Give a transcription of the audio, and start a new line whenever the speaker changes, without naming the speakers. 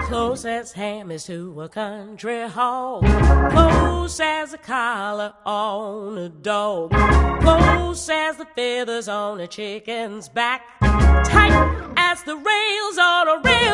Close as ham is to a country hog. Close as the collar on a dog. Close as the feathers on a chicken's back. Tight as the rails on a rail.